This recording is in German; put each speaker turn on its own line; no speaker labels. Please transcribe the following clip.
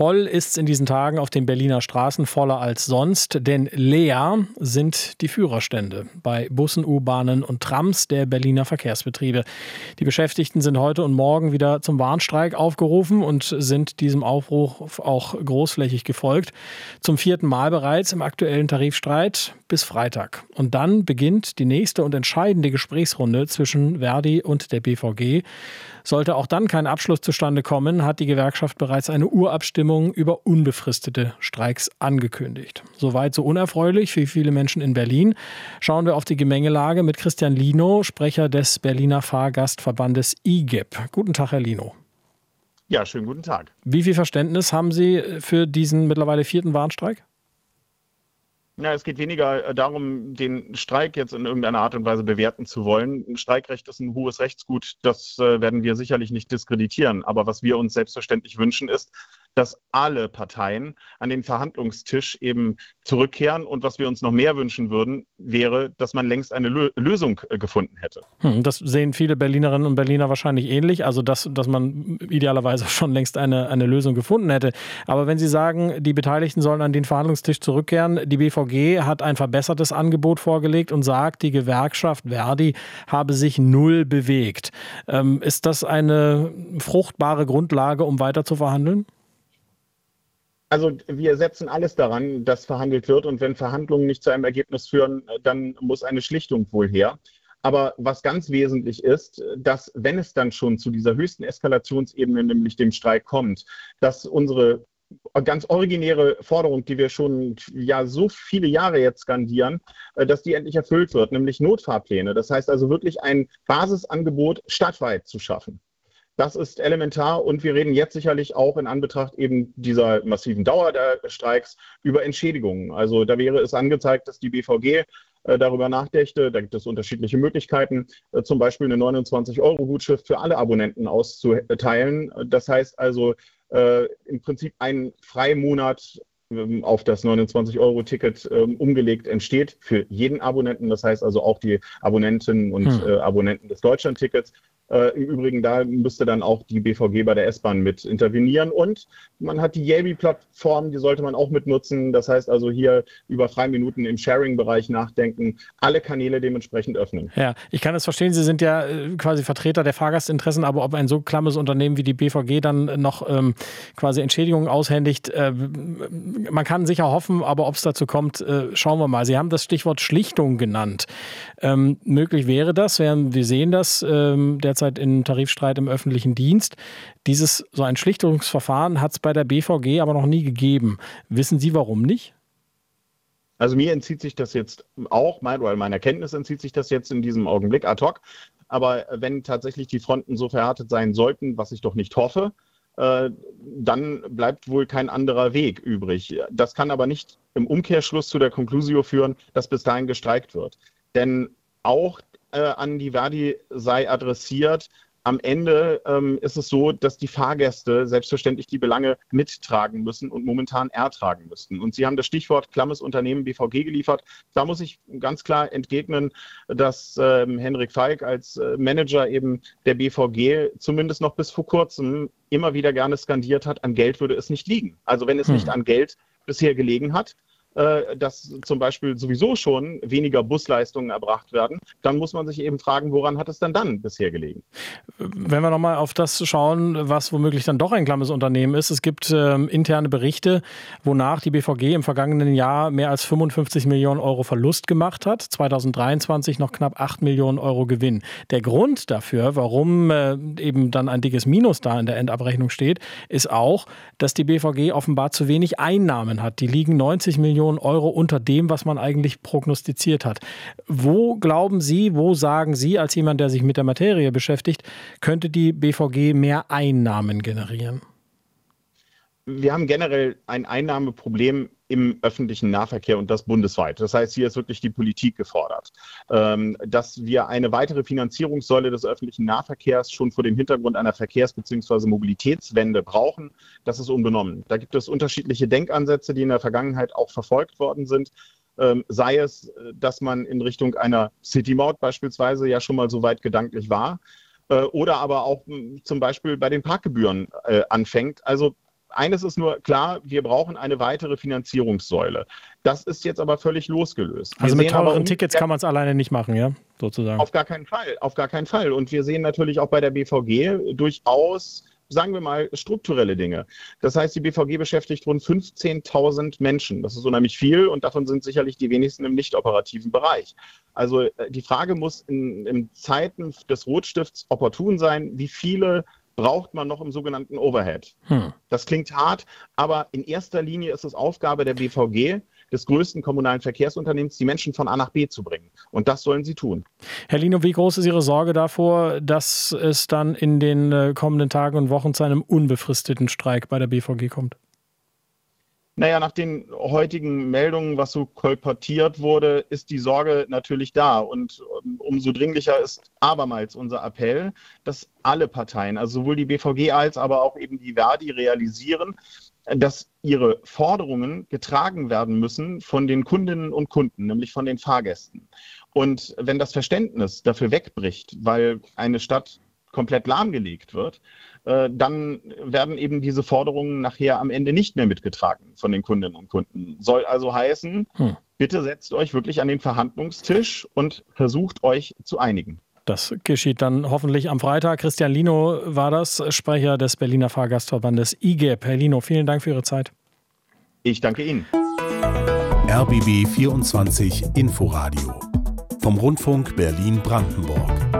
Voll ist's in diesen Tagen auf den Berliner Straßen, voller als sonst, denn leer sind die Führerstände bei Bussen, U-Bahnen und Trams der Berliner Verkehrsbetriebe. Die Beschäftigten sind heute und morgen wieder zum Warnstreik aufgerufen und sind diesem Aufruf auch großflächig gefolgt. Zum 4. Mal bereits im aktuellen Tarifstreit bis Freitag. Und dann beginnt die nächste und entscheidende Gesprächsrunde zwischen Verdi und der BVG. Sollte auch dann kein Abschluss zustande kommen, hat die Gewerkschaft bereits eine Urabstimmung über unbefristete Streiks angekündigt. Soweit so unerfreulich für viele Menschen in Berlin. Schauen wir auf die Gemengelage mit Christian Lino, Sprecher des Berliner Fahrgastverbandes IGEP. Guten Tag, Herr Lino.
Ja, schönen guten Tag.
Wie viel Verständnis haben Sie für diesen mittlerweile 4. Warnstreik?
Ja, es geht weniger darum, den Streik jetzt in irgendeiner Art und Weise bewerten zu wollen. Ein Streikrecht ist ein hohes Rechtsgut, das werden wir sicherlich nicht diskreditieren. Aber was wir uns selbstverständlich wünschen, ist, dass alle Parteien an den Verhandlungstisch eben zurückkehren. Und was wir uns noch mehr wünschen würden, wäre, dass man längst eine Lösung gefunden hätte.
Das sehen viele Berlinerinnen und Berliner wahrscheinlich ähnlich. Also, dass man idealerweise schon längst eine Lösung gefunden hätte. Aber wenn Sie sagen, die Beteiligten sollen an den Verhandlungstisch zurückkehren, die BVG hat ein verbessertes Angebot vorgelegt und sagt, die Gewerkschaft Verdi habe sich null bewegt. Ist das eine fruchtbare Grundlage, um weiter zu verhandeln?
Also wir setzen alles daran, dass verhandelt wird. Und wenn Verhandlungen nicht zu einem Ergebnis führen, dann muss eine Schlichtung wohl her. Aber was ganz wesentlich ist, dass, wenn es dann schon zu dieser höchsten Eskalationsebene, nämlich dem Streik kommt, dass unsere ganz originäre Forderung, die wir schon so viele Jahre jetzt skandieren, dass die endlich erfüllt wird, nämlich Notfahrpläne. Das heißt also wirklich ein Basisangebot stadtweit zu schaffen. Das ist elementar und wir reden jetzt sicherlich auch in Anbetracht eben dieser massiven Dauer der Streiks über Entschädigungen. Also da wäre es angezeigt, dass die BVG darüber nachdächte. Da gibt es unterschiedliche Möglichkeiten, zum Beispiel eine 29-Euro-Gutschrift für alle Abonnenten auszuteilen. Das heißt also im Prinzip ein Freimonat auf das 29-Euro-Ticket umgelegt entsteht für jeden Abonnenten. Das heißt also auch die Abonnentinnen und Abonnenten des Deutschland-Tickets. Im Übrigen, da müsste dann auch die BVG bei der S-Bahn mit intervenieren. Und man hat die Yelby-Plattform, die sollte man auch mitnutzen. Das heißt also hier über Freiminuten im Sharing-Bereich nachdenken, alle Kanäle dementsprechend öffnen.
Ja, ich kann es verstehen, Sie sind ja quasi Vertreter der Fahrgastinteressen, aber ob ein so klammes Unternehmen wie die BVG dann noch quasi Entschädigungen aushändigt, man kann sicher hoffen, aber ob es dazu kommt, schauen wir mal. Sie haben das Stichwort Schlichtung genannt. Möglich wäre das, wir sehen das derzeit in Tarifstreit im öffentlichen Dienst. So ein Schlichtungsverfahren hat es bei der BVG aber noch nie gegeben. Wissen Sie, warum nicht?
Also mir entzieht sich das jetzt auch, meiner Kenntnis entzieht sich das jetzt in diesem Augenblick ad hoc. Aber wenn tatsächlich die Fronten so verhärtet sein sollten, was ich doch nicht hoffe, dann bleibt wohl kein anderer Weg übrig. Das kann aber nicht im Umkehrschluss zu der Conclusio führen, dass bis dahin gestreikt wird. Denn auch an die Verdi sei adressiert. Am Ende ist es so, dass die Fahrgäste selbstverständlich die Belange mittragen müssen und momentan ertragen müssten. Und Sie haben das Stichwort klammes Unternehmen BVG geliefert. Da muss ich ganz klar entgegnen, dass Henrik Falk als Manager eben der BVG zumindest noch bis vor kurzem immer wieder gerne skandiert hat, an Geld würde es nicht liegen. Also wenn es nicht an Geld bisher gelegen hat, dass zum Beispiel sowieso schon weniger Busleistungen erbracht werden, dann muss man sich eben fragen, woran hat es denn dann bisher gelegen?
Wenn wir nochmal auf das schauen, was womöglich dann doch ein klammes Unternehmen ist. Es gibt interne Berichte, wonach die BVG im vergangenen Jahr mehr als 55 Millionen Euro Verlust gemacht hat. 2023 noch knapp 8 Millionen Euro Gewinn. Der Grund dafür, warum eben dann ein dickes Minus da in der Endabrechnung steht, ist auch, dass die BVG offenbar zu wenig Einnahmen hat. Die liegen 90 Millionen Euro unter dem, was man eigentlich prognostiziert hat. Wo glauben Sie, wo sagen Sie als jemand, der sich mit der Materie beschäftigt, könnte die BVG mehr Einnahmen generieren?
Wir haben generell ein Einnahmeproblem im öffentlichen Nahverkehr und das bundesweit. Das heißt, hier ist wirklich die Politik gefordert. Dass wir eine weitere Finanzierungssäule des öffentlichen Nahverkehrs schon vor dem Hintergrund einer Verkehrs- bzw. Mobilitätswende brauchen, das ist unbenommen. Da gibt es unterschiedliche Denkansätze, die in der Vergangenheit auch verfolgt worden sind. Sei es, dass man in Richtung einer City-Maut beispielsweise ja schon mal so weit gedanklich war oder aber auch zum Beispiel bei den Parkgebühren anfängt. Also eines ist nur klar, wir brauchen eine weitere Finanzierungssäule. Das ist jetzt aber völlig losgelöst.
Also mit teuren Tickets kann man es alleine nicht machen, ja, sozusagen.
Auf gar keinen Fall. Und wir sehen natürlich auch bei der BVG durchaus, sagen wir mal, strukturelle Dinge. Das heißt, die BVG beschäftigt rund 15.000 Menschen. Das ist unheimlich viel und davon sind sicherlich die wenigsten im nicht-operativen Bereich. Also die Frage muss in Zeiten des Rotstifts opportun sein, wie viele braucht man noch im sogenannten Overhead. Das klingt hart, aber in erster Linie ist es Aufgabe der BVG, des größten kommunalen Verkehrsunternehmens, die Menschen von A nach B zu bringen. Und das sollen sie tun.
Herr Lino, wie groß ist Ihre Sorge davor, dass es dann in den kommenden Tagen und Wochen zu einem unbefristeten Streik bei der BVG kommt?
Naja, nach den heutigen Meldungen, was so kolportiert wurde, ist die Sorge natürlich da. Und umso dringlicher ist abermals unser Appell, dass alle Parteien, also sowohl die BVG als aber auch eben die Verdi, realisieren, dass ihre Forderungen getragen werden müssen von den Kundinnen und Kunden, nämlich von den Fahrgästen. Und wenn das Verständnis dafür wegbricht, weil eine Stadt komplett lahmgelegt wird, dann werden eben diese Forderungen nachher am Ende nicht mehr mitgetragen von den Kundinnen und Kunden. Soll also heißen, bitte setzt euch wirklich an den Verhandlungstisch und versucht euch zu einigen.
Das geschieht dann hoffentlich am Freitag. Christian Lino war das, Sprecher des Berliner Fahrgastverbandes IGEP. Herr Lino, vielen Dank für Ihre Zeit.
Ich danke Ihnen.
RBB 24 Inforadio vom Rundfunk Berlin-Brandenburg.